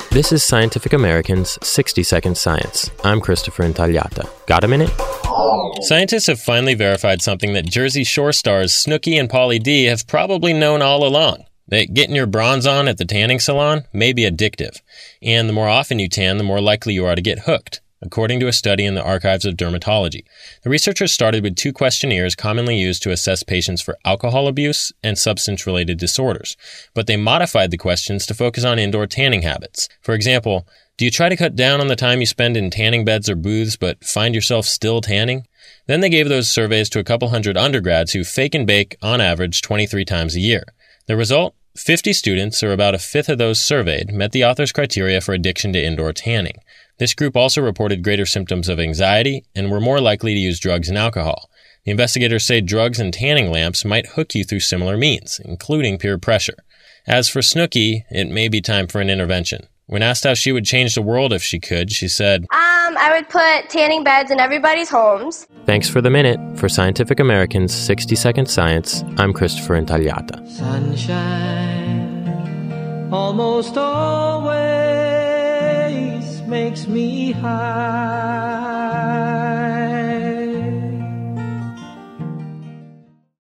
This is Scientific American's 60-Second Science. I'm Christopher Intagliata. Got a minute? Scientists have finally verified something that Jersey Shore stars Snooki and Pauly D have probably known all along. That getting your bronze on at the tanning salon may be addictive. And the more often you tan, the more likely you are to get hooked, according to a study in the Archives of Dermatology. The researchers started with 2 questionnaires commonly used to assess patients for alcohol abuse and substance-related disorders, but they modified the questions to focus on indoor tanning habits. For example, do you try to cut down on the time you spend in tanning beds or booths but find yourself still tanning? Then they gave those surveys to a couple hundred undergrads who fake and bake, on average, 23 times a year. The result? 50 students, or about a fifth of those surveyed, met the author's criteria for addiction to indoor tanning. This group also reported greater symptoms of anxiety and were more likely to use drugs and alcohol. The investigators say drugs and tanning lamps might hook you through similar means, including peer pressure. As for Snooki, it may be time for an intervention. When asked how she would change the world if she could, she said, I would put tanning beds in everybody's homes. Thanks for the minute. For Scientific American's 60-Second Science, I'm Christopher Intagliata. Sunshine almost always makes me high.